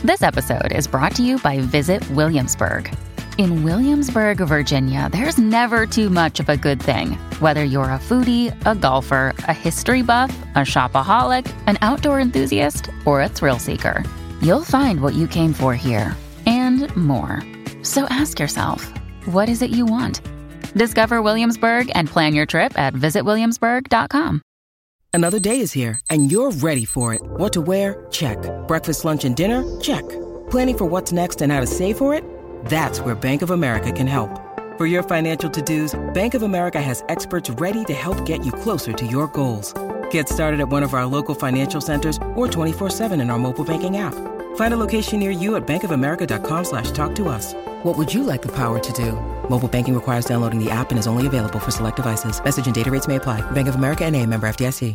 This episode is brought to you by Visit Williamsburg. In Williamsburg, Virginia, there's never too much of a good thing. Whether you're a foodie, a golfer, a history buff, a shopaholic, an outdoor enthusiast, or a thrill seeker, you'll find what you came for here and more. So ask yourself, what is it you want? Discover Williamsburg and plan your trip at visitwilliamsburg.com. Another day is here, and you're ready for it. What to wear? Check. Breakfast, lunch, and dinner? Check. Planning for what's next and how to save for it? That's where Bank of America can help. For your financial to-dos, Bank of America has experts ready to help get you closer to your goals. Get started at one of our local financial centers or 24/7 in our mobile banking app. Find a location near you at bankofamerica.com/talktous. What would you like the power to do? Mobile banking requires downloading the app and is only available for select devices. Message and data rates may apply. Bank of America N.A., member FDIC.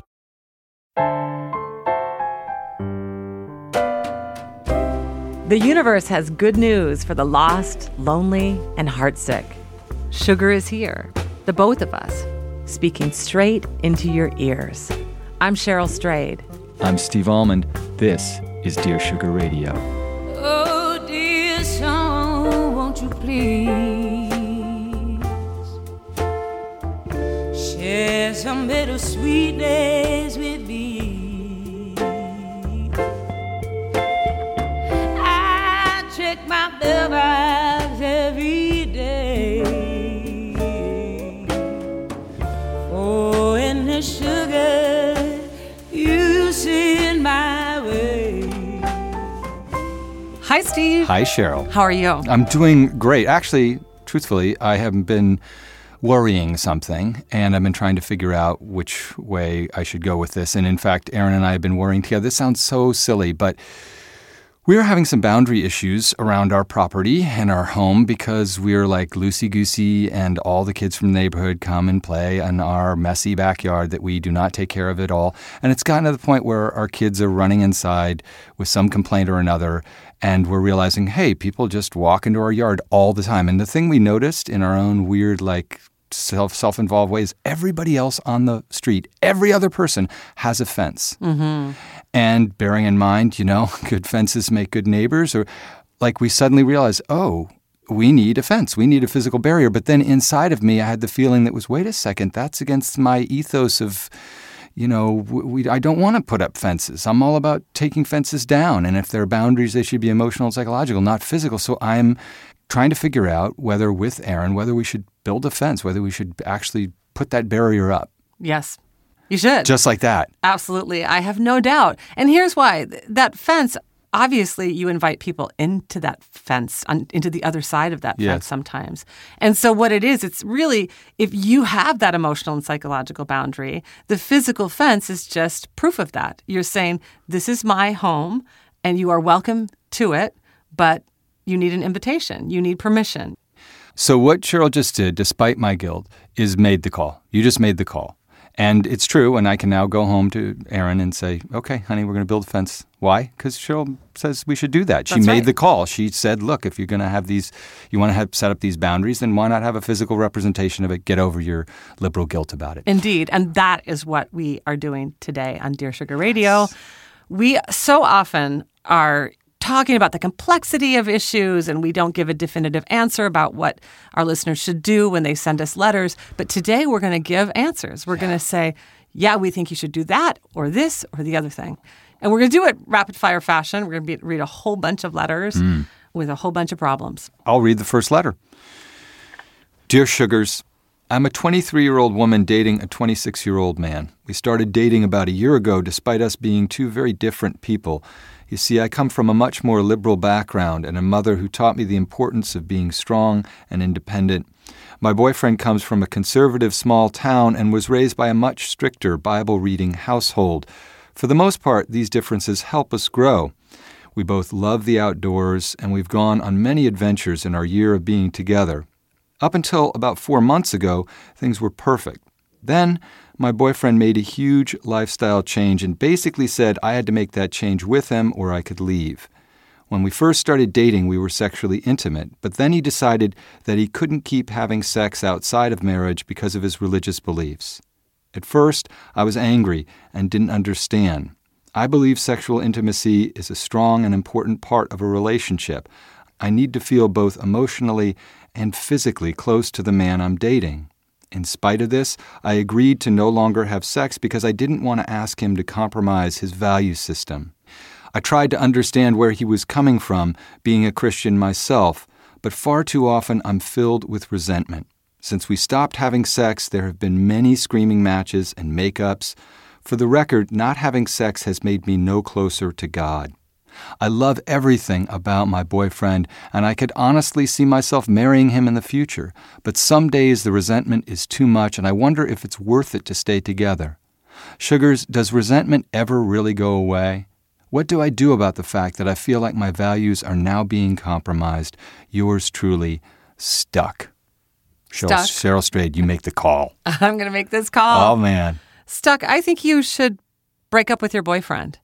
The universe has good news for the lost, lonely, and heartsick. Sugar is here, the both of us, speaking straight into your ears. I'm Cheryl Strayed. I'm Steve Almond. This is Dear Sugar Radio. Oh, dear song, won't you please share some bittersweet days with me? I check my mailbox every day. Oh, and the sugar you send my way. Hi, Steve. Hi, Cheryl. How are you? I'm doing great. Actually, truthfully, I have been worrying something, and I've been trying to figure out which way I should go with this. And in fact, Aaron and I have been worrying together. This sounds so silly, but we're having some boundary issues around our property and our home because we're like loosey-goosey and all the kids from the neighborhood come and play in our messy backyard that we do not take care of at all. And it's gotten to the point where our kids are running inside with some complaint or another, and we're realizing, hey, people just walk into our yard all the time. And the thing we noticed in our own weird, like, self-involved ways, everybody else on the street, every other person has a fence. Mm-hmm. And bearing in mind, good fences make good neighbors, or like we suddenly realize, oh, we need a fence. We need a physical barrier. But then inside of me, I had the feeling that was, wait a second, that's against my ethos of, I don't want to put up fences. I'm all about taking fences down. And if there are boundaries, they should be emotional and psychological, not physical. So I'm trying to figure out whether we should build a fence, whether we should actually put that barrier up. Yes, you should. Just like that. Absolutely. I have no doubt. And here's why. That fence, obviously, you invite people into that fence, into the other side of that fence sometimes. And so what it is, it's really, if you have that emotional and psychological boundary, the physical fence is just proof of that. You're saying, this is my home, and you are welcome to it, but you need an invitation. You need permission. So what Cheryl just did, despite my guilt, is made the call. You just made the call. And it's true, and I can now go home to Aaron and say, okay, honey, we're going to build a fence. Why? Because Cheryl says we should do that. She made the call. She said, look, if you're going to have you want to set up these boundaries, then why not have a physical representation of it? Get over your liberal guilt about it. Indeed. And that is what we are doing today on Dear Sugar Radio. Yes. We so often are talking about the complexity of issues, and we don't give a definitive answer about what our listeners should do when they send us letters. But today we're going to give answers. We're going to say, yeah, we think you should do that or this or the other thing. And we're going to do it rapid-fire fashion. We're going to read a whole bunch of letters with a whole bunch of problems. I'll read the first letter. Dear Sugars, I'm a 23-year-old woman dating a 26-year-old man. We started dating about a year ago despite us being two very different people. You see, I come from a much more liberal background and a mother who taught me the importance of being strong and independent. My boyfriend comes from a conservative small town and was raised by a much stricter Bible-reading household. For the most part, these differences help us grow. We both love the outdoors, and we've gone on many adventures in our year of being together. Up until about 4 months ago, things were perfect. Then, my boyfriend made a huge lifestyle change and basically said I had to make that change with him or I could leave. When we first started dating, we were sexually intimate, but then he decided that he couldn't keep having sex outside of marriage because of his religious beliefs. At first, I was angry and didn't understand. I believe sexual intimacy is a strong and important part of a relationship. I need to feel both emotionally and physically close to the man I'm dating. In spite of this, I agreed to no longer have sex because I didn't want to ask him to compromise his value system. I tried to understand where he was coming from, being a Christian myself, but far too often I'm filled with resentment. Since we stopped having sex, there have been many screaming matches and makeups. For the record, not having sex has made me no closer to God. I love everything about my boyfriend, and I could honestly see myself marrying him in the future, but some days the resentment is too much, and I wonder if it's worth it to stay together. Sugars, does resentment ever really go away? What do I do about the fact that I feel like my values are now being compromised? Yours truly, Stuck. Stuck. Cheryl Strayed, you make the call. I'm going to make this call. Oh, man. Stuck, I think you should break up with your boyfriend.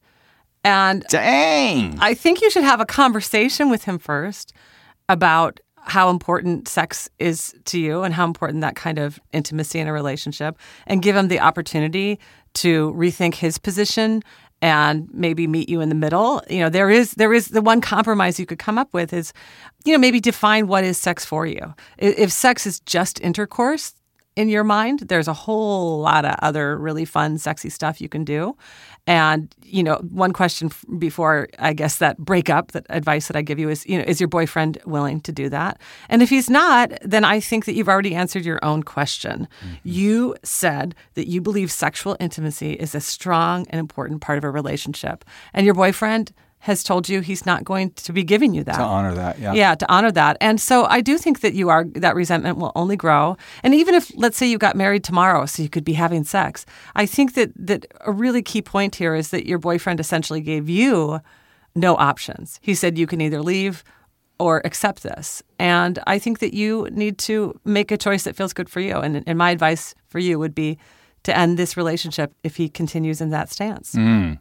And Dang! I think you should have a conversation with him first about how important sex is to you and how important that kind of intimacy in a relationship, and give him the opportunity to rethink his position and maybe meet you in the middle. You know, there is the one compromise you could come up with is, you know, maybe define what is sex for you. If sex is just intercourse in your mind, there's a whole lot of other really fun, sexy stuff you can do. And, you know, one question before, I guess, that breakup, that advice that I give you is, you know, is your boyfriend willing to do that? And if he's not, then I think that you've already answered your own question. Mm-hmm. You said that you believe sexual intimacy is a strong and important part of a relationship. And your boyfriend has told you he's not going to be giving you that. To honor that, yeah. Yeah, to honor that. And so I do think that that resentment will only grow. And even if, let's say, you got married tomorrow so you could be having sex, I think that a really key point here is that your boyfriend essentially gave you no options. He said you can either leave or accept this. And I think that you need to make a choice that feels good for you. And my advice for you would be to end this relationship if he continues in that stance.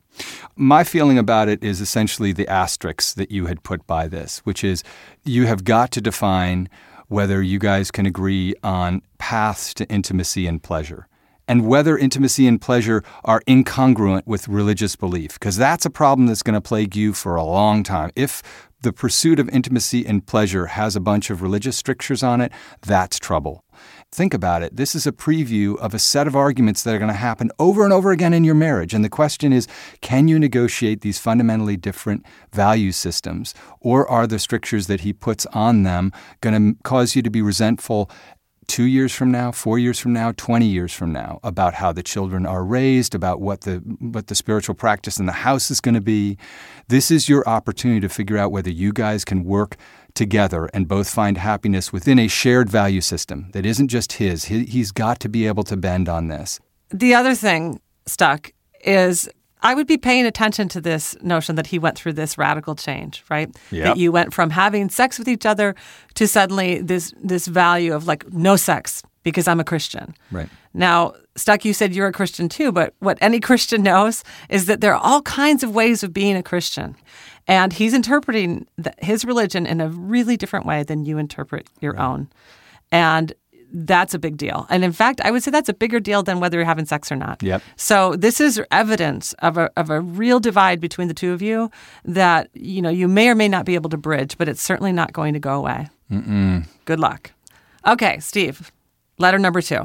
My feeling about it is essentially the asterisk that you had put by this, which is you have got to define whether you guys can agree on paths to intimacy and pleasure, and whether intimacy and pleasure are incongruent with religious belief, because that's a problem that's going to plague you for a long time. If the pursuit of intimacy and pleasure has a bunch of religious strictures on it, that's trouble. Think about it. This is a preview of a set of arguments that are going to happen over and over again in your marriage. And the question is, can you negotiate these fundamentally different value systems? Or are the strictures that he puts on them going to cause you to be resentful 2 years from now, 4 years from now, 20 years from now, about how the children are raised, about what the spiritual practice in the house is going to be? This is your opportunity to figure out whether you guys can work together and both find happiness within a shared value system that isn't just his. He's got to be able to bend on this. The other thing, Stuck, is I would be paying attention to this notion that he went through this radical change, right? Yep. That you went from having sex with each other to suddenly this value of like no sex because I'm a Christian. Right. Now, Stuck, you said you're a Christian too, but what any Christian knows is that there are all kinds of ways of being a Christian. And he's interpreting his religion in a really different way than you interpret your own. And that's a big deal. And in fact, I would say that's a bigger deal than whether you're having sex or not. Yep. So this is evidence of a real divide between the two of you that, you know, you may or may not be able to bridge, but it's certainly not going to go away. Good luck. Okay, Steve, letter number 2.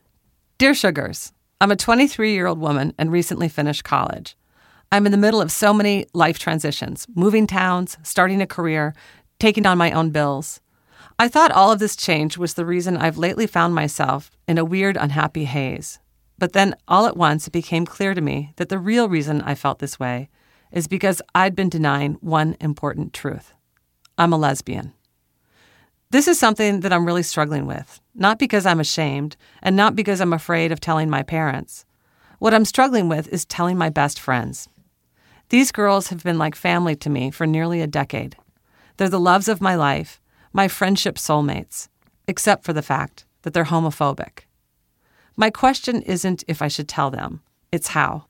Dear Sugars, I'm a 23-year-old woman and recently finished college. I'm in the middle of so many life transitions, moving towns, starting a career, taking on my own bills. I thought all of this change was the reason I've lately found myself in a weird, unhappy haze. But then all at once it became clear to me that the real reason I felt this way is because I'd been denying one important truth. I'm a lesbian. This is something that I'm really struggling with, not because I'm ashamed and not because I'm afraid of telling my parents. What I'm struggling with is telling my best friends. These girls have been like family to me for nearly a decade. They're the loves of my life, my friendship soulmates, except for the fact that they're homophobic. My question isn't if I should tell them, it's how.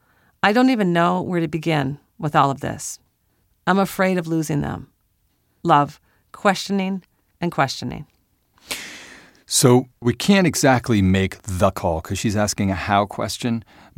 I don't even know where to begin with all of this. I'm afraid of losing them. Love, questioning and questioning. So we can't exactly make the call because she's asking a how question, but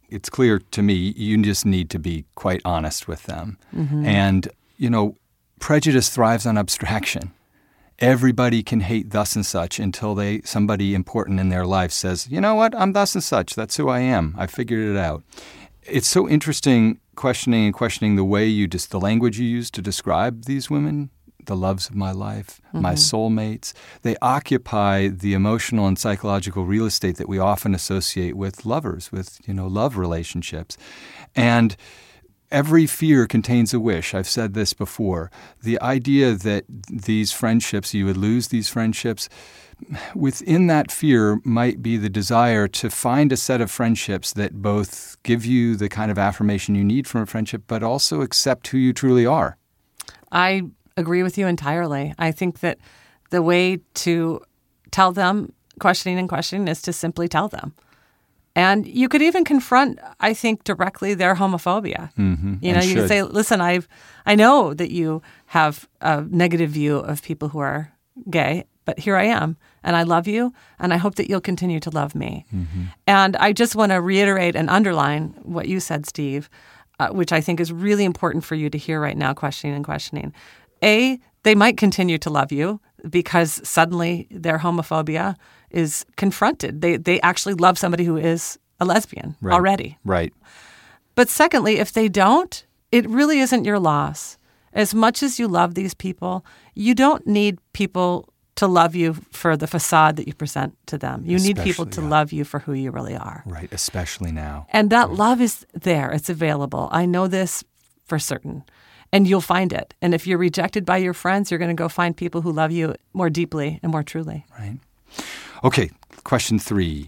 it's clear to me you just need to be quite honest with them. And, prejudice thrives on abstraction. Everybody can hate thus and such until somebody important in their life says, you know what, I'm thus and such. That's who I am. I figured it out. It's so interesting questioning the way the language you use to describe these women, the loves of my life, my soulmates. They occupy the emotional and psychological real estate that we often associate with lovers, with, love relationships. And every fear contains a wish. I've said this before. The idea that these friendships, you would lose these friendships, within that fear might be the desire to find a set of friendships that both give you the kind of affirmation you need from a friendship, but also accept who you truly are. I agree with you entirely. I think that the way to tell them questioning is to simply tell them. And you could even confront, I think, directly their homophobia. You could say, listen, I know that you have a negative view of people who are gay, but here I am, and I love you, and I hope that you'll continue to love me. And I just want to reiterate and underline what you said, Steve, which I think is really important for you to hear right now, questioning. A, they might continue to love you because suddenly their homophobia is confronted. They actually love somebody who is a lesbian already. Right. But secondly, if they don't, it really isn't your loss. As much as you love these people, you don't need people to love you for the facade that you present to them. You need people to love you for who you really are. Right, especially now. And that love is there. It's available. I know this for certain. And you'll find it. And if you're rejected by your friends, you're going to go find people who love you more deeply and more truly. Right. Okay, question 3.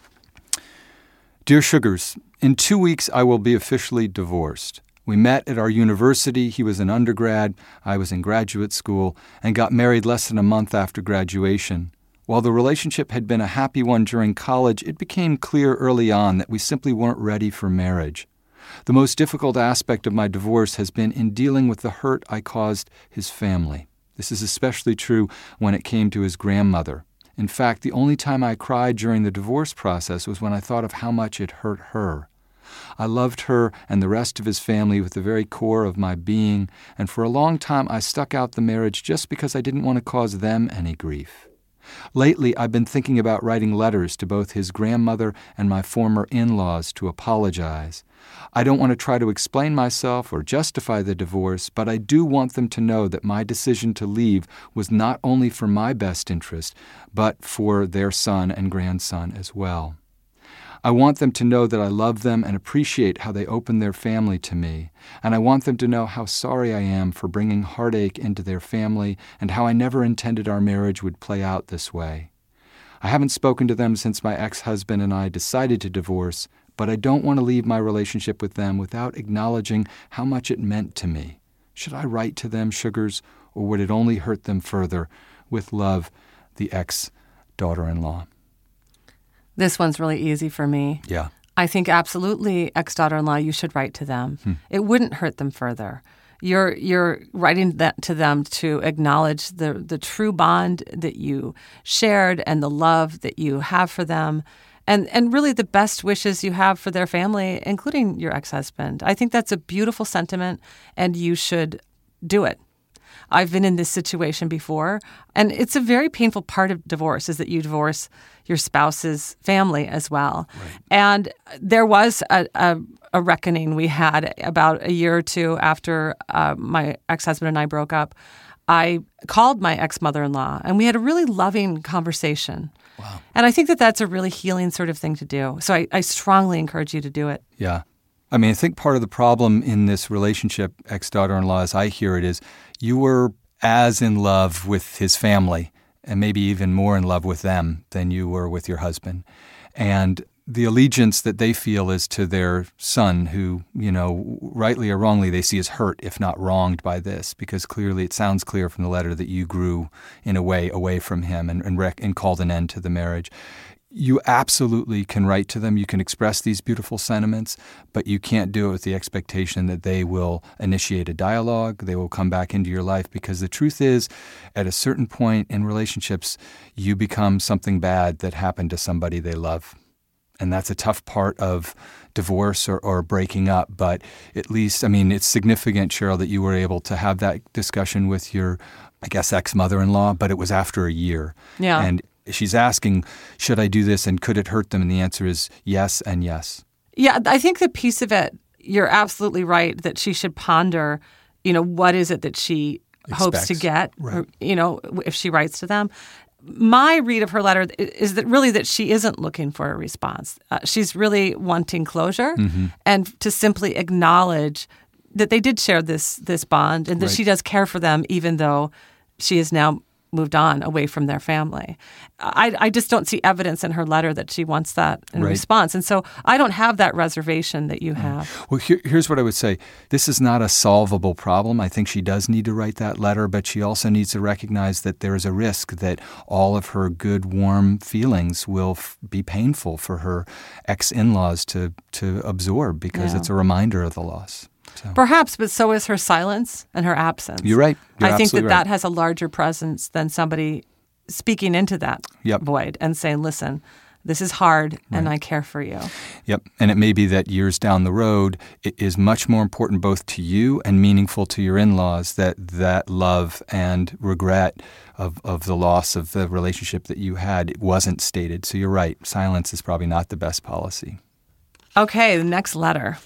Dear Sugars, in 2 weeks I will be officially divorced. We met at our university. He was an undergrad, I was in graduate school, and got married less than a month after graduation. While the relationship had been a happy one during college, it became clear early on that we simply weren't ready for marriage. The most difficult aspect of my divorce has been in dealing with the hurt I caused his family. This is especially true when it came to his grandmother. In fact, the only time I cried during the divorce process was when I thought of how much it hurt her. I loved her and the rest of his family with the very core of my being, and for a long time I stuck out the marriage just because I didn't want to cause them any grief. Lately, I've been thinking about writing letters to both his grandmother and my former in-laws to apologize. I don't want to try to explain myself or justify the divorce, but I do want them to know that my decision to leave was not only for my best interest, but for their son and grandson as well. I want them to know that I love them and appreciate how they opened their family to me, and I want them to know how sorry I am for bringing heartache into their family and how I never intended our marriage would play out this way. I haven't spoken to them since my ex-husband and I decided to divorce, but I don't want to leave my relationship with them without acknowledging how much it meant to me. Should I write to them, Sugars, or would it only hurt them further? With love, the ex-daughter-in-law. This one's really easy for me. Yeah. I think absolutely, ex-daughter-in-law, you should write to them. It wouldn't hurt them further. You're writing that to them to acknowledge the true bond that you shared and the love that you have for them. And really the best wishes you have for their family, including your ex-husband. I think that's a beautiful sentiment, and you should do it. I've been in this situation before, and it's a very painful part of divorce is that you divorce your spouse's family as well. Right. And there was a reckoning we had about a year or two after my ex-husband and I broke up. I called my ex-mother-in-law, and we had a really loving conversation. Wow. And I think that that's a really healing sort of thing to do. So I strongly encourage you to do it. Yeah. I mean, I think part of the problem in this relationship, ex-daughter-in-law, as I hear it, is you were as in love with his family and maybe even more in love with them than you were with your husband. And the allegiance that they feel is to their son who, rightly or wrongly, they see as hurt, if not wronged by this, because clearly it sounds clear from the letter that you grew in a way away from him and called an end to the marriage. You absolutely can write to them. You can express these beautiful sentiments, but you can't do it with the expectation that they will initiate a dialogue, they will come back into your life, because the truth is, at a certain point in relationships, you become something bad that happened to somebody they love. And that's a tough part of divorce or breaking up. But at least, it's significant, Cheryl, that you were able to have that discussion with your, I guess, ex-mother-in-law, but it was after a year. Yeah. And she's asking, should I do this and could it hurt them? And the answer is yes and yes. Yeah, I think the piece of it, you're absolutely right that she should ponder, what is it that she hopes to get, right. If she writes to them. My read of her letter is that she isn't looking for a response. She's really wanting closure and to simply acknowledge that they did share this bond and that she does care for them even though she has now moved on away from their family. I just don't see evidence in her letter that she wants that in response. And so I don't have that reservation that you have. Well, here's what I would say. This is not a solvable problem. I think she does need to write that letter, but she also needs to recognize that there is a risk that all of her good, warm feelings will be painful for her ex-in-laws to absorb because it's a reminder of the loss. So. Perhaps, but so is her silence and her absence. You're right. I think that has a larger presence than somebody speaking into that void and saying, listen, this is hard and I care for you. Yep. And it may be that years down the road, it is much more important both to you and meaningful to your in-laws that love and regret of the loss of the relationship that you had wasn't stated. So you're right. Silence is probably not the best policy. Okay, the next letter.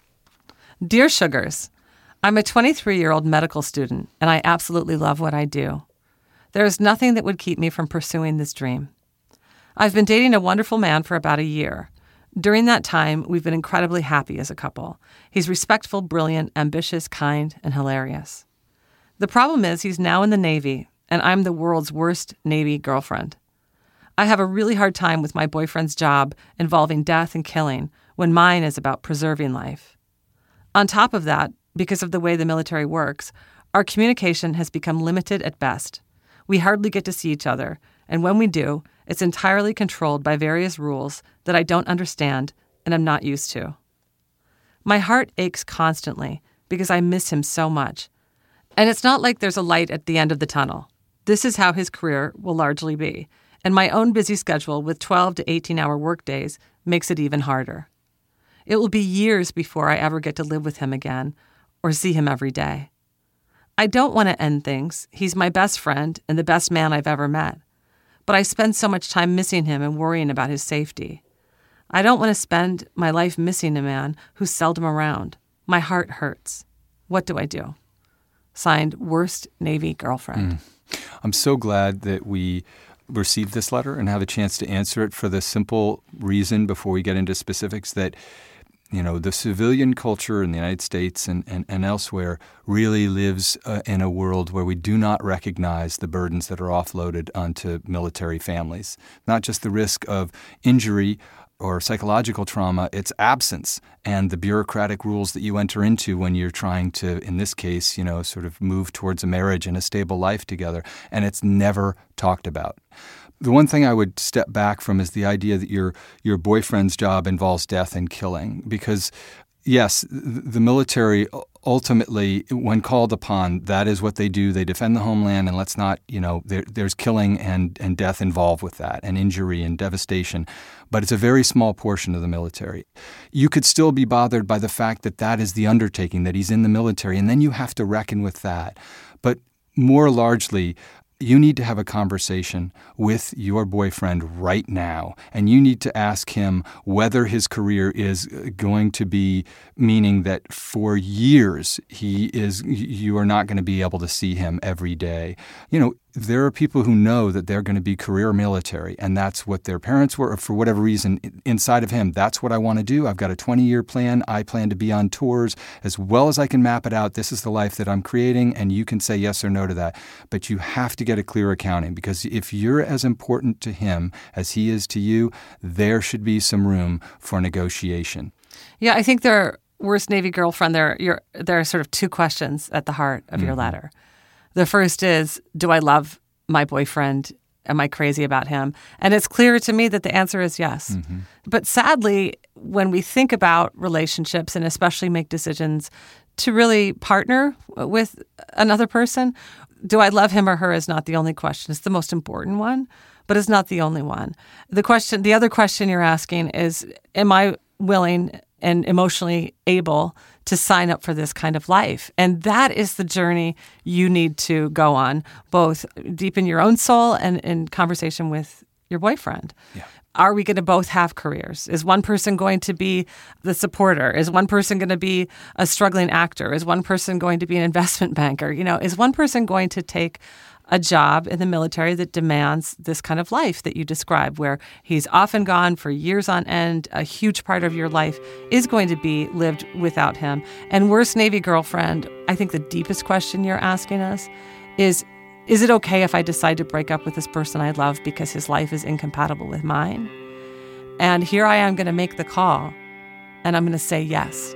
Dear Sugars, I'm a 23-year-old medical student, and I absolutely love what I do. There is nothing that would keep me from pursuing this dream. I've been dating a wonderful man for about a year. During that time, we've been incredibly happy as a couple. He's respectful, brilliant, ambitious, kind, and hilarious. The problem is he's now in the Navy, and I'm the world's worst Navy girlfriend. I have a really hard time with my boyfriend's job involving death and killing when mine is about preserving life. On top of that, because of the way the military works, our communication has become limited at best. We hardly get to see each other, and when we do, it's entirely controlled by various rules that I don't understand and am not used to. My heart aches constantly because I miss him so much. And it's not like there's a light at the end of the tunnel. This is how his career will largely be, and my own busy schedule with 12 to 18-hour workdays makes it even harder. It will be years before I ever get to live with him again or see him every day. I don't want to end things. He's my best friend and the best man I've ever met. But I spend so much time missing him and worrying about his safety. I don't want to spend my life missing a man who's seldom around. My heart hurts. What do I do? Signed, Worst Navy Girlfriend. I'm so glad that we received this letter and have a chance to answer it for the simple reason, before we get into specifics, that the civilian culture in the United States and elsewhere really lives in a world where we do not recognize the burdens that are offloaded onto military families. Not just the risk of injury or psychological trauma, it's absence and the bureaucratic rules that you enter into when you're trying to, in this case, sort of move towards a marriage and a stable life together. And it's never talked about. The one thing I would step back from is the idea that your boyfriend's job involves death and killing. Because, yes, the military ultimately, when called upon, that is what they do. They defend the homeland, and let's not, there's killing and death involved with that, and injury and devastation. But it's a very small portion of the military. You could still be bothered by the fact that is the undertaking, that he's in the military, and then you have to reckon with that. But more largely, you need to have a conversation with your boyfriend right now, and you need to ask him whether his career is going to be meaning that for years you are not going to be able to see him every day. There are people who know that they're going to be career military, and that's what their parents were, or for whatever reason, inside of him, that's what I want to do. I've got a 20-year plan. I plan to be on tours as well as I can map it out. This is the life that I'm creating, and you can say yes or no to that. But you have to get a clear accounting, because if you're as important to him as he is to you, there should be some room for negotiation. Yeah, I think Worst Navy Girlfriend, there are sort of two questions at the heart of your letter. The first is, do I love my boyfriend? Am I crazy about him? And it's clear to me that the answer is yes. But sadly, when we think about relationships and especially make decisions to really partner with another person, do I love him or her is not the only question. It's the most important one. but it's not the only one. The other question you're asking is, am I willing and emotionally able to sign up for this kind of life? And that is the journey you need to go on, both deep in your own soul and in conversation with your boyfriend. Yeah. Are we going to both have careers? Is one person going to be the supporter? Is one person going to be a struggling actor? Is one person going to be an investment banker? Is one person going to take a job in the military that demands this kind of life that you describe, where he's often gone for years on end? A huge part of your life is going to be lived without him. And worst Navy girlfriend, I think the deepest question you're asking us is it okay if I decide to break up with this person I love because his life is incompatible with mine? And here I am going to make the call, and I'm going to say yes.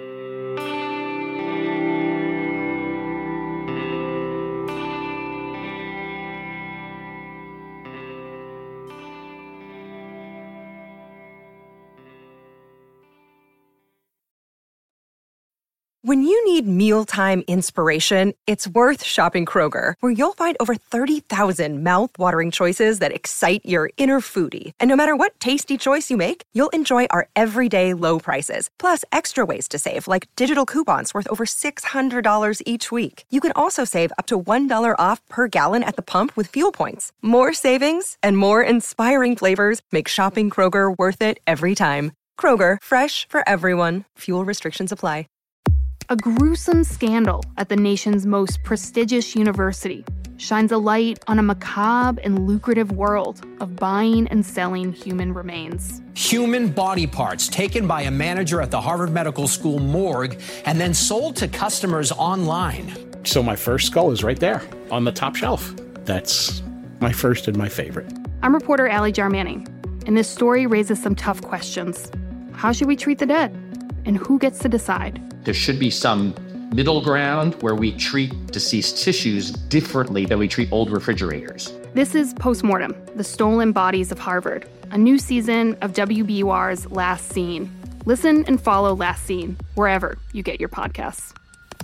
When you need mealtime inspiration, it's worth shopping Kroger, where you'll find over 30,000 mouth-watering choices that excite your inner foodie. And no matter what tasty choice you make, you'll enjoy our everyday low prices, plus extra ways to save, like digital coupons worth over $600 each week. You can also save up to $1 off per gallon at the pump with fuel points. More savings and more inspiring flavors make shopping Kroger worth it every time. Kroger, fresh for everyone. Fuel restrictions apply. A gruesome scandal at the nation's most prestigious university shines a light on a macabre and lucrative world of buying and selling human remains. Human body parts taken by a manager at the Harvard Medical School morgue and then sold to customers online. So my first skull is right there on the top shelf. That's my first and my favorite. I'm reporter Allie Jarmanning, and this story raises some tough questions. How should we treat the dead? And who gets to decide? There should be some middle ground where we treat deceased tissues differently than we treat old refrigerators. This is Postmortem, The Stolen Bodies of Harvard, a new season of WBUR's Last Scene. Listen and follow Last Scene wherever you get your podcasts.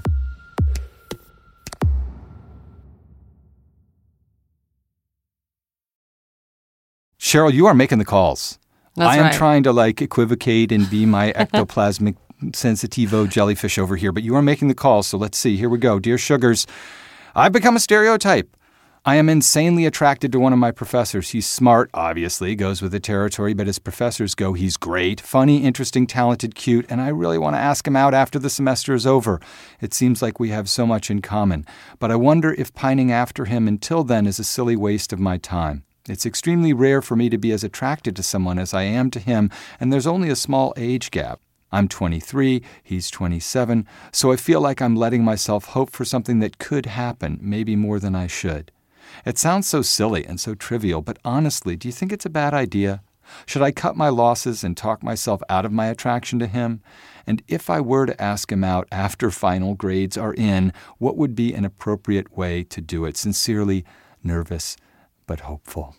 Cheryl, you are making the calls. That's I am right. trying to equivocate and be my ectoplasmic sensitivo jellyfish over here, but you are making the calls, so let's see. Here we go. Dear Sugars, I've become a stereotype. I am insanely attracted to one of my professors. He's smart, obviously, goes with the territory, but as professors go, he's great, funny, interesting, talented, cute, and I really want to ask him out after the semester is over. It seems like we have so much in common, but I wonder if pining after him until then is a silly waste of my time. It's extremely rare for me to be as attracted to someone as I am to him, and there's only a small age gap. I'm 23, he's 27, so I feel like I'm letting myself hope for something that could happen, maybe more than I should. It sounds so silly and so trivial, but honestly, do you think it's a bad idea? Should I cut my losses and talk myself out of my attraction to him? And if I were to ask him out after final grades are in, what would be an appropriate way to do it? Sincerely, nervous but hopeful.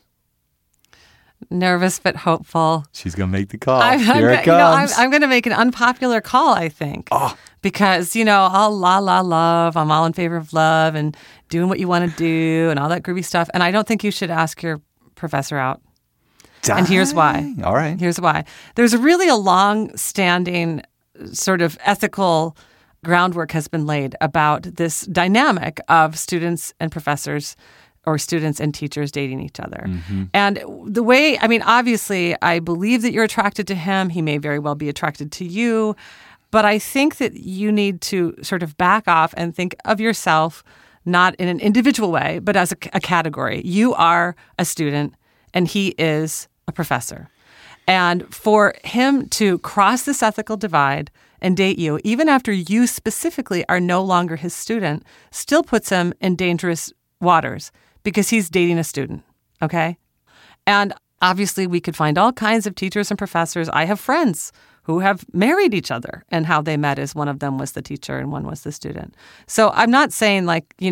Nervous but hopeful. She's going to make the call. Here it comes. I'm going to make an unpopular call, I think. Because, all love. I'm all in favor of love and doing what you want to do and all that groovy stuff. And I don't think you should ask your professor out. And here's why. All right. Here's why. There's really a long-standing sort of ethical groundwork has been laid about this dynamic of students and professors or students and teachers dating each other. Mm-hmm. And the way, obviously, I believe that you're attracted to him. He may very well be attracted to you. But I think that you need to sort of back off and think of yourself not in an individual way, but as a category. You are a student, and he is a professor. And for him to cross this ethical divide and date you, even after you specifically are no longer his student, still puts him in dangerous waters because he's dating a student, okay? And obviously, we could find all kinds of teachers and professors. I have friends who have married each other, and how they met is one of them was the teacher and one was the student. So I'm not saying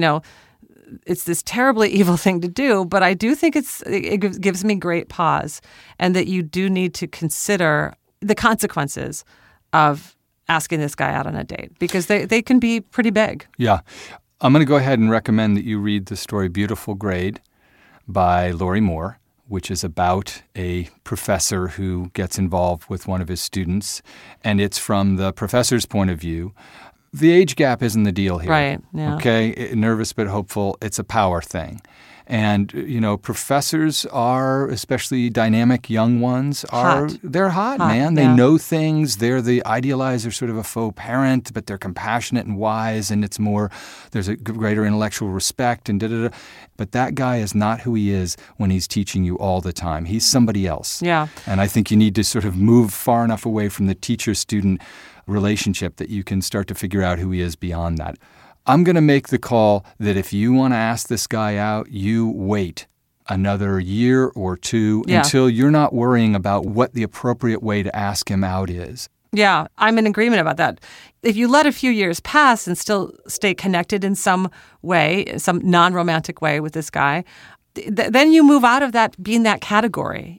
it's this terribly evil thing to do, but I do think it gives me great pause, and that you do need to consider the consequences of asking this guy out on a date, because they can be pretty big. Yeah. I'm going to go ahead and recommend that you read the story Beautiful Grade by Lori Moore, which is about a professor who gets involved with one of his students, and it's from the professor's point of view. The age gap isn't the deal here. Right, yeah. Okay, nervous but hopeful. It's a power thing. And, professors are, especially dynamic young ones, they're hot, man. They know things. They're the idealizer, sort of a faux parent, but they're compassionate and wise, and there's a greater intellectual respect and da-da-da. But that guy is not who he is when he's teaching you all the time. He's somebody else. Yeah. And I think you need to sort of move far enough away from the teacher-student relationship that you can start to figure out who he is beyond that. I'm going to make the call that if you want to ask this guy out, you wait another year or two until you're not worrying about what the appropriate way to ask him out is. Yeah, I'm in agreement about that. If you let a few years pass and still stay connected in some way, some non-romantic way with this guy, then you move out of that being that category.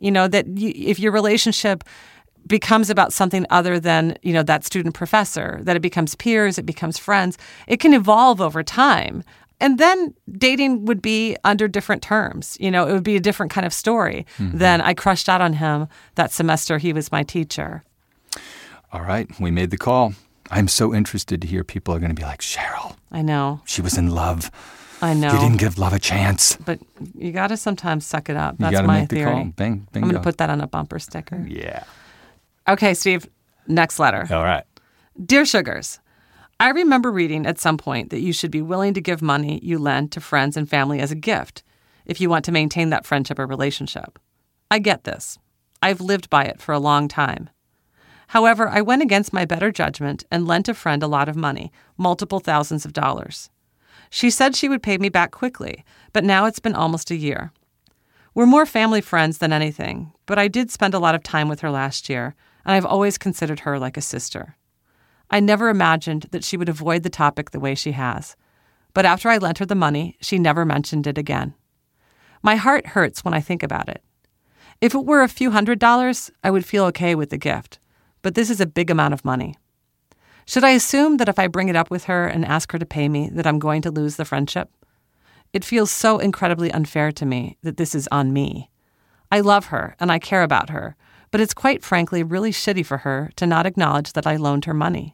If your relationship becomes about something other than, that student professor, that it becomes peers, it becomes friends, it can evolve over time. And then dating would be under different terms. It would be a different kind of story than I crushed out on him that semester he was my teacher. All right, we made the call. I'm so interested to hear people are going to be like, Cheryl. I know. She was in love. I know. You didn't give love a chance. But you got to sometimes suck it up. You That's gotta my make the theory. call. Bingo. I'm going to put that on a bumper sticker. Yeah. Okay, Steve, next letter. All right. Dear Sugars, I remember reading at some point that you should be willing to give money you lend to friends and family as a gift if you want to maintain that friendship or relationship. I get this. I've lived by it for a long time. However, I went against my better judgment and lent a friend a lot of money, multiple thousands of dollars. She said she would pay me back quickly, but now it's been almost a year. We're more family friends than anything, but I did spend a lot of time with her last year, and I've always considered her like a sister. I never imagined that she would avoid the topic the way she has, but after I lent her the money, she never mentioned it again. My heart hurts when I think about it. If it were a few $100s, I would feel okay with the gift, but this is a big amount of money. Should I assume that if I bring it up with her and ask her to pay me, that I'm going to lose the friendship? It feels so incredibly unfair to me that this is on me. I love her and I care about her, but it's quite frankly really shitty for her to not acknowledge that I loaned her money.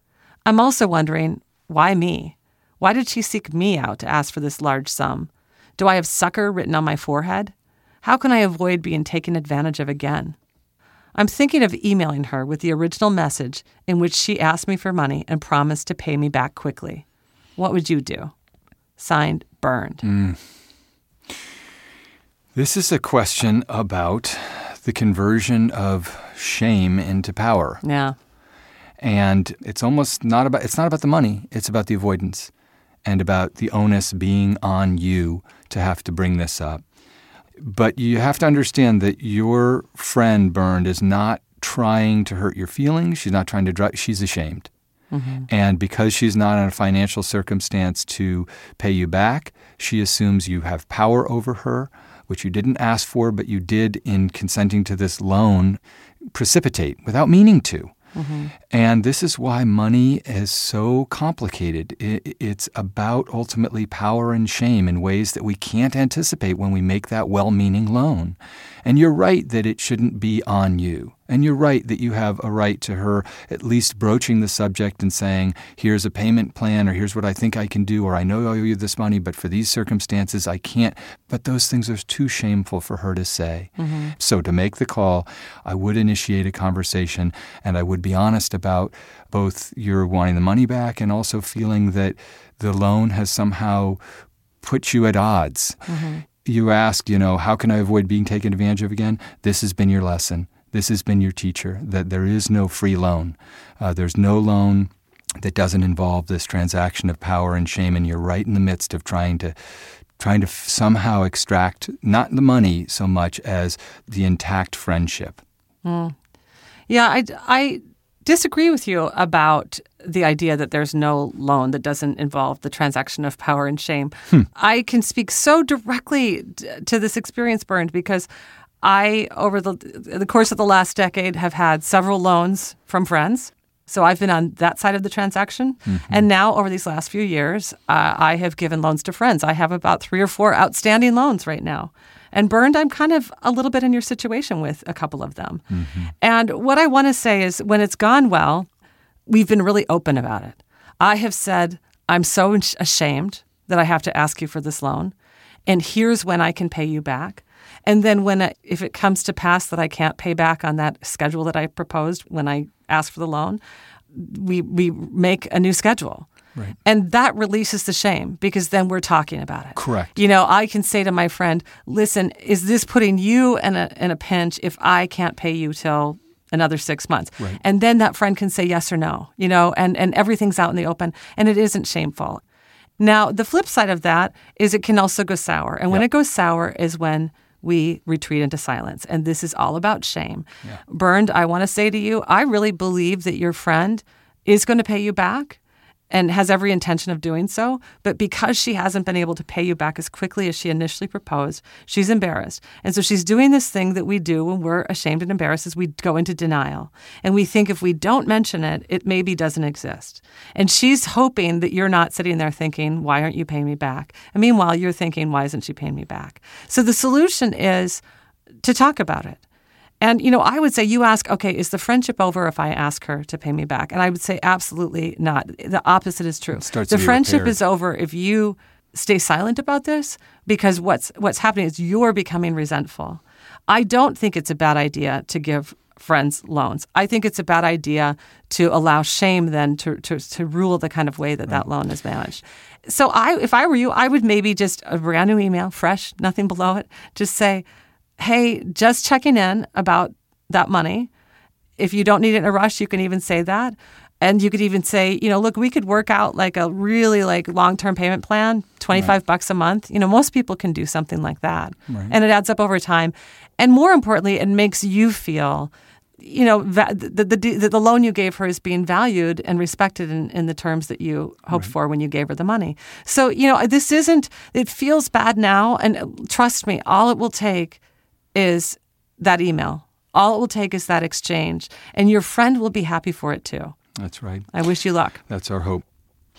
I'm also wondering, why me? Why did she seek me out to ask for this large sum? Do I have sucker written on my forehead? How can I avoid being taken advantage of again? I'm thinking of emailing her with the original message in which she asked me for money and promised to pay me back quickly. What would you do? Signed, Burned. This is a question about the conversion of shame into power. Yeah. And it's not about the money, it's about the avoidance and about the onus being on you to have to bring this up. But you have to understand that your friend, Burned, is not trying to hurt your feelings. She's not trying to drive. She's ashamed. Mm-hmm. And because she's not in a financial circumstance to pay you back, she assumes you have power over her, which you didn't ask for, but you did in consenting to this loan precipitate without meaning to. Mm-hmm. And this is why money is so complicated. It's about ultimately power and shame in ways that we can't anticipate when we make that well-meaning loan. And you're right that it shouldn't be on you. And you're right that you have a right to her at least broaching the subject and saying, here's a payment plan, or here's what I think I can do, or I know I owe you this money, but for these circumstances, I can't. But those things are too shameful for her to say. Mm-hmm. So to make the call, I would initiate a conversation, and I would be honest about both your wanting the money back and also feeling that the loan has somehow put you at odds. Mm-hmm. You ask, how can I avoid being taken advantage of again? This has been your lesson. This has been your teacher, that there is no free loan. There's no loan that doesn't involve this transaction of power and shame, and you're right in the midst of trying to somehow extract not the money so much as the intact friendship. Mm. Yeah, I disagree with you about the idea that there's no loan that doesn't involve the transaction of power and shame. I can speak so directly to this experience, Burned, because I, over the course of the last decade, have had several loans from friends. So I've been on that side of the transaction. Mm-hmm. And now, over these last few years, I have given loans to friends. I have about 3 or 4 outstanding loans right now. And Burned, I'm kind of a little bit in your situation with a couple of them. And what I want to say is when it's gone well, we've been really open about it. I have said, I'm so ashamed that I have to ask you for this loan, and here's when I can pay you back. And then if it comes to pass that I can't pay back on that schedule that I proposed when I asked for the loan, we make a new schedule. Right. And that releases the shame because then we're talking about it. Correct. I can say to my friend, listen, is this putting you in a pinch if I can't pay you till another 6 months? Right. And then that friend can say yes or no, and everything's out in the open and it isn't shameful. Now, the flip side of that is it can also go sour. And when it goes sour is when we retreat into silence. And this is all about shame. Yeah. Burned, I want to say to you, I really believe that your friend is going to pay you back and has every intention of doing so. But because she hasn't been able to pay you back as quickly as she initially proposed, she's embarrassed. And so she's doing this thing that we do when we're ashamed and embarrassed is we go into denial. And we think if we don't mention it, it maybe doesn't exist. And she's hoping that you're not sitting there thinking, why aren't you paying me back? And meanwhile, you're thinking, why isn't she paying me back? So the solution is to talk about it. And, I would say you ask, okay, is the friendship over if I ask her to pay me back? And I would say absolutely not. The opposite is true. The friendship is over if you stay silent about this because what's happening is you're becoming resentful. I don't think it's a bad idea to give friends loans. I think it's a bad idea to allow shame then to rule the kind of way that loan is managed. So if I were you, I would maybe just a brand new email, fresh, nothing below it, just say, hey, just checking in about that money. If you don't need it in a rush, you can even say that. And you could even say, look, we could work out like a really long-term payment plan, $25 a month. Most people can do something like that. Right. And it adds up over time. And more importantly, it makes you feel, the loan you gave her is being valued and respected in the terms that you hoped for when you gave her the money. So, it feels bad now. And trust me, all it will take is that email. All it will take is that exchange. And your friend will be happy for it too. That's right. I wish you luck. That's our hope.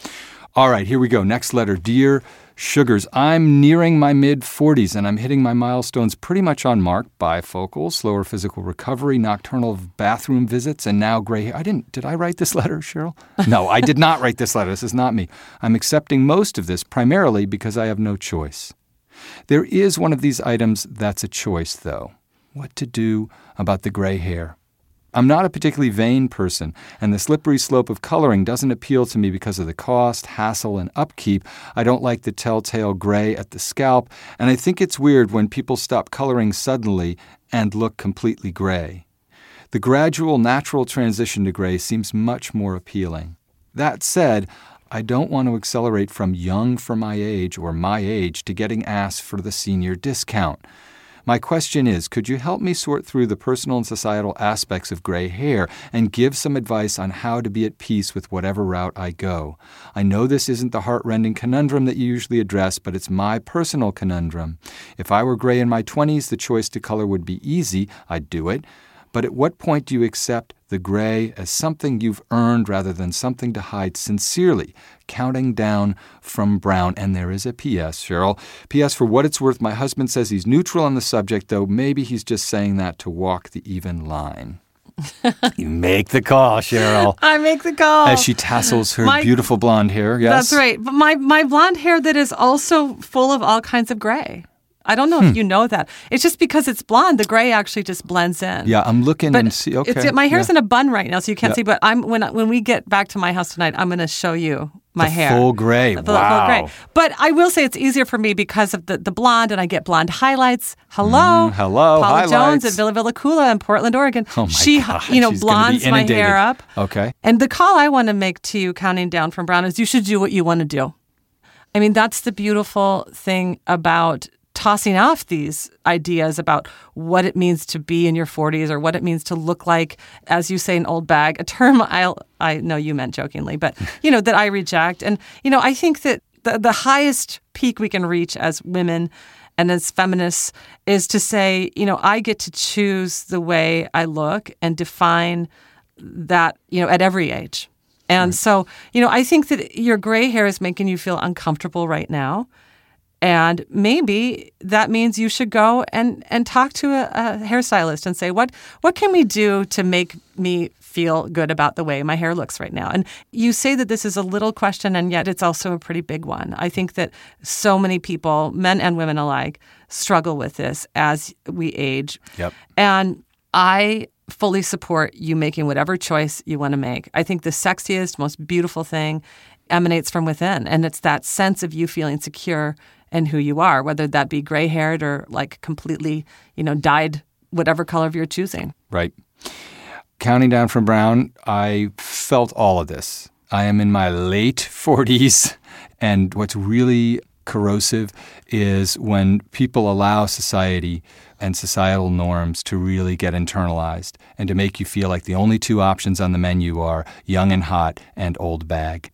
All right, here we go. Next letter. Dear Sugars, I'm nearing my mid-40s and I'm hitting my milestones pretty much on mark. Bifocal, slower physical recovery, nocturnal bathroom visits, and now gray hair. Did I write this letter, Cheryl? No, I did not write this letter. This is not me. I'm accepting most of this primarily because I have no choice. There is one of these items that's a choice, though. What to do about the gray hair? I'm not a particularly vain person, and the slippery slope of coloring doesn't appeal to me because of the cost, hassle, and upkeep. I don't like the telltale gray at the scalp, and I think it's weird when people stop coloring suddenly and look completely gray. The gradual, natural transition to gray seems much more appealing. That said, I don't want to accelerate from young for my age or my age to getting asked for the senior discount. My question is, could you help me sort through the personal and societal aspects of gray hair and give some advice on how to be at peace with whatever route I go? I know this isn't the heart-rending conundrum that you usually address, but it's my personal conundrum. If I were gray in my 20s, the choice to color would be easy. I'd do it. But at what point do you accept the gray as something you've earned rather than something to hide sincerely, counting down from brown? And there is a P.S., Cheryl. P.S. For what it's worth, my husband says he's neutral on the subject, though maybe he's just saying that to walk the even line. You make the call, Cheryl. I make the call. As she tassels her beautiful blonde hair, yes? That's right. But my blonde hair that is also full of all kinds of gray. I don't know if you know that. It's just because it's blonde, the gray actually just blends in. Yeah, I'm looking and see. Okay, my hair's in a bun right now, so you can't see. But when we get back to my house tonight, I'm going to show you my hair. Full gray. The wow. Full gray. But I will say it's easier for me because of the blonde, and I get blonde highlights. Hello, hello, Paula highlights. Jones at Villa Villa Coola in Portland, Oregon. Oh my God, she's blondes my hair up. Okay. And the call I want to make to you, counting down from brown, is you should do what you want to do. I mean, that's the beautiful thing about tossing off these ideas about what it means to be in your 40s or what it means to look like, as you say, an old bag, a term I know you meant jokingly, but, that I reject. And, I think that the highest peak we can reach as women and as feminists is to say, I get to choose the way I look and define that, at every age. And so, I think that your gray hair is making you feel uncomfortable right now. And maybe that means you should go and talk to a hairstylist and say, what can we do to make me feel good about the way my hair looks right now? And you say that this is a little question, and yet it's also a pretty big one. I think that so many people, men and women alike, struggle with this as we age. Yep. And I fully support you making whatever choice you want to make. I think the sexiest, most beautiful thing emanates from within, and it's that sense of you feeling secure in who you are, whether that be gray-haired or like completely, dyed whatever color of your choosing. Right. Counting down from brown, I felt all of this. I am in my late 40s, and what's really corrosive is when people allow society and societal norms to really get internalized and to make you feel like the only two options on the menu are young and hot and old bag.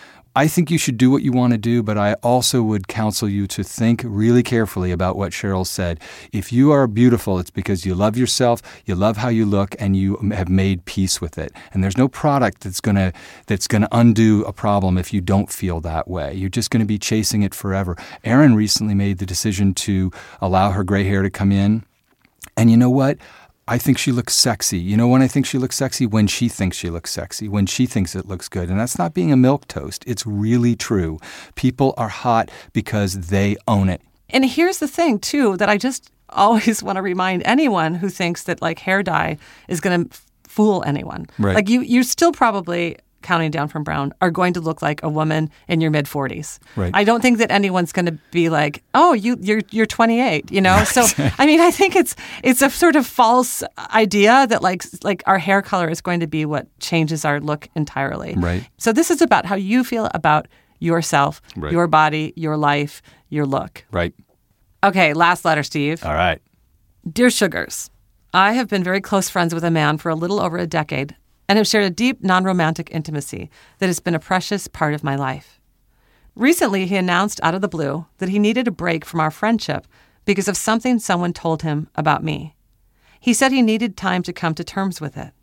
I think you should do what you want to do, but I also would counsel you to think really carefully about what Cheryl said. If you are beautiful, it's because you love yourself, you love how you look, and you have made peace with it. And there's no product that's gonna undo a problem if you don't feel that way. You're just going to be chasing it forever. Erin recently made the decision to allow her gray hair to come in. And you know what? I think she looks sexy. You know when I think she looks sexy? When she thinks she looks sexy, when she thinks it looks good. And that's not being a milquetoast. It's really true. People are hot because they own it. And here's the thing, too, that I just always want to remind anyone who thinks that like hair dye is going to fool anyone. Right. Like you're still probably counting down from brown are going to look like a woman in your mid-40s. Right. I don't think that anyone's going to be like, oh, you're 28, Right. So I mean, I think it's a sort of false idea that like our hair color is going to be what changes our look entirely. Right. So this is about how you feel about yourself, right. your body, your life, your look. Right. Okay, last letter, Steve. All right. Dear Sugars, I have been very close friends with a man for a little over a decade and have shared a deep, non-romantic intimacy that has been a precious part of my life. Recently, he announced out of the blue that he needed a break from our friendship because of something someone told him about me. He said he needed time to come to terms with it.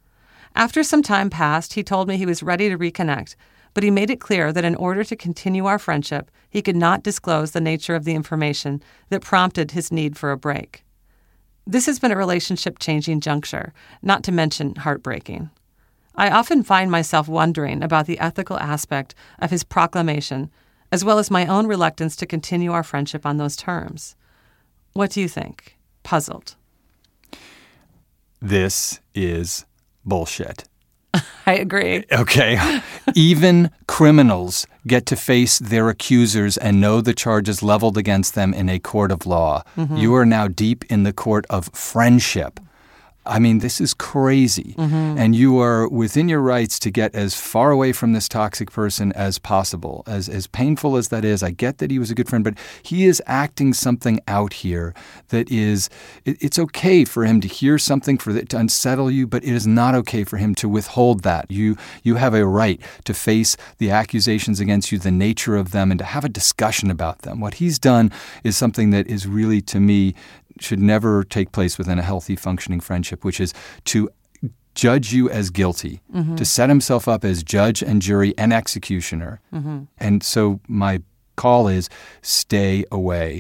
After some time passed, he told me he was ready to reconnect, but he made it clear that in order to continue our friendship, he could not disclose the nature of the information that prompted his need for a break. This has been a relationship-changing juncture, not to mention heartbreaking. I often find myself wondering about the ethical aspect of his proclamation, as well as my own reluctance to continue our friendship on those terms. What do you think? Puzzled. This is bullshit. I agree. Okay. Even criminals get to face their accusers and know the charges leveled against them in a court of law. Mm-hmm. You are now deep in the court of friendship. I mean, this is crazy. Mm-hmm. And you are within your rights to get as far away from this toxic person as possible. As painful as that is, I get that he was a good friend, but he is acting something out here that is, it's okay for him to hear something to unsettle you, but it is not okay for him to withhold that. You have a right to face the accusations against you, the nature of them, and to have a discussion about them. What he's done is something that is really, to me, should never take place within a healthy, functioning friendship, which is to judge you as guilty, mm-hmm. to set himself up as judge and jury and executioner. Mm-hmm. And so my call is stay away.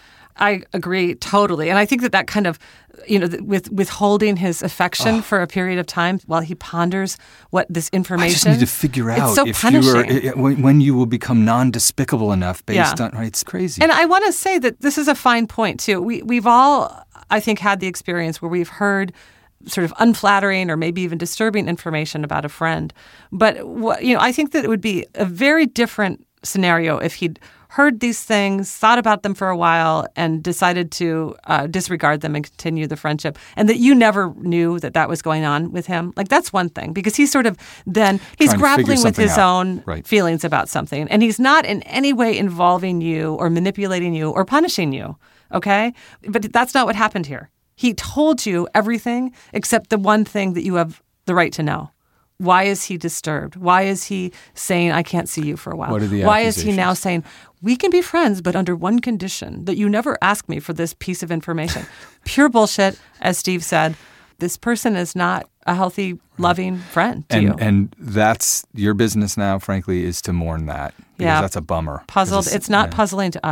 I agree totally. And I think that kind of, with withholding his affection for a period of time while he ponders what this information. I just need to figure out so if punishing. when you will become non-despicable enough based on, right? It's crazy. And I want to say that this is a fine point too. We've all, I think, had the experience where we've heard sort of unflattering or maybe even disturbing information about a friend. But I think that it would be a very different scenario if he'd heard these things, thought about them for a while, and decided to disregard them and continue the friendship, and that you never knew that was going on with him. Like, that's one thing, because he's sort of he's grappling with his own feelings about something, and he's not in any way involving you or manipulating you or punishing you, okay? But that's not what happened here. He told you everything except the one thing that you have the right to know. Why is he disturbed? Why is he saying, I can't see you for a while? What are the Why is he now saying, we can be friends, but under one condition, that you never ask me for this piece of information? Pure bullshit, as Steve said. This person is not a healthy, loving friend to you. And that's your business now, frankly, is to mourn that. Because that's a bummer. Puzzled. It's not puzzling to us.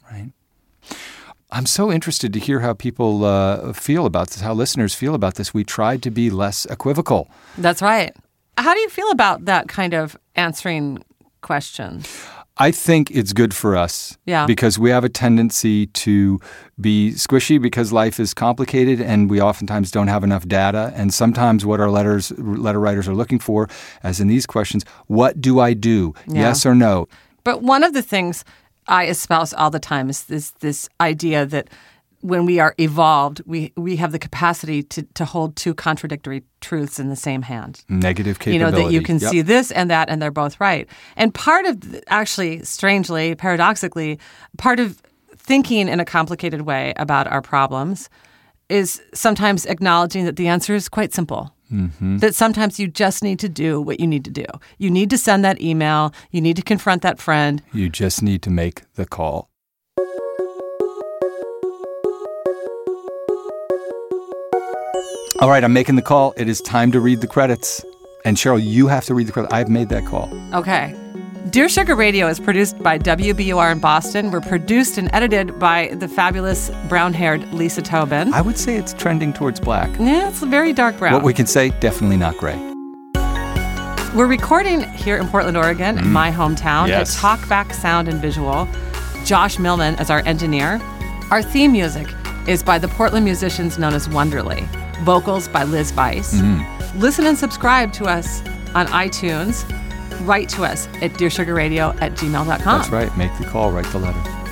Right. I'm so interested to hear how people feel about this, how listeners feel about this. We tried to be less equivocal. That's right. How do you feel about that kind of answering questions? I think it's good for us Yeah. because we have a tendency to be squishy because life is complicated and we oftentimes don't have enough data. And sometimes what our letter writers are looking for, as in these questions, what do I do? Yeah. Yes or no? But one of the things I espouse all the time is this idea that when we are evolved, we have the capacity to hold two contradictory truths in the same hand. Negative capability. That you can see this and that, and they're both right. And part of, actually, strangely, paradoxically, part of thinking in a complicated way about our problems is sometimes acknowledging that the answer is quite simple. Mm-hmm. That sometimes you just need to do what you need to do. You need to send that email. You need to confront that friend. You just need to make the call. All right, I'm making the call. It is time to read the credits. And Cheryl, you have to read the credits. I've made that call. Okay. Dear Sugar Radio is produced by WBUR in Boston. We're produced and edited by the fabulous brown-haired Lisa Tobin. I would say it's trending towards black. Yeah, it's a very dark brown. What we can say, definitely not gray. We're recording here in Portland, Oregon, in my hometown, Yes. at Talkback Sound and Visual. Josh Millman as our engineer. Our theme music is by the Portland musicians known as Wonderly. Vocals by Liz Weiss. Listen and subscribe to us on iTunes. Write to us at dearsugarradio@gmail.com. That's right. Make the call. Write the letter.